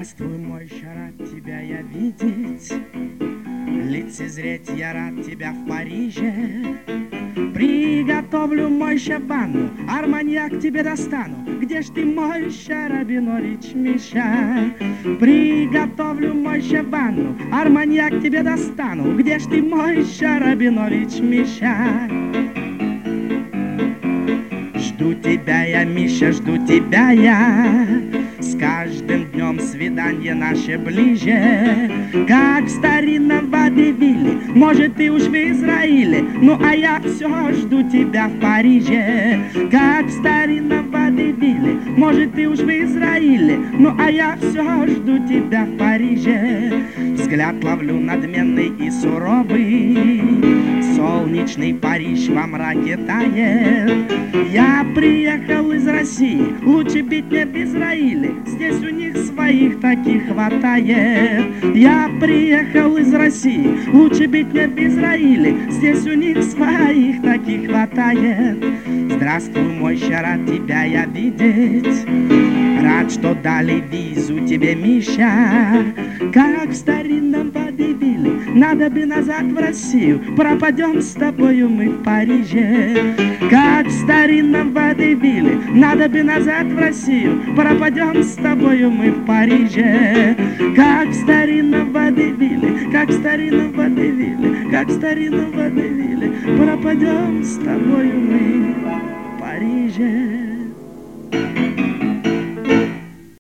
Здравствуй, мой, рад тебя я видеть, лицезреть я рад тебя в Париже. Приготовлю, мойща, ванну, арманьяк тебе достану. Где ж ты, мойща, Рабинович Миша? Приготовлю, мойща, ванну, арманьяк тебе достану. Где ж ты, мойща, Рабинович Миша? Жду тебя я, Миша, жду тебя я. С каждым днем свидание наше ближе, как в старинном водевиле. Может, ты уж в Израиле, ну а я все жду тебя в Париже. Как в старинном водевиле. Может, ты уж в Израиле, ну а я все жду тебя в Париже. Взгляд ловлю надменный и суровый, солнечный Париж во мраке тает. Я приехал из России, лучше быть мне в Израиле, здесь у них своих таких хватает. Я приехал из России, лучше быть мне в Израиле, здесь у них своих таких хватает. Здравствуй, мой, рад тебя я видеть, рад, что дали визу тебе, Миша. Как в старинном водевиле, надо бы назад в Россию, пропадем с тобою мы в Париже. Как в старинном водевиле, надо бы назад в Россию, пропадем с тобою мы в Париже. Как в старинном водевиле, как в старинном водевиле, как в старинном водевиле, пропадем с тобою мы в Париже.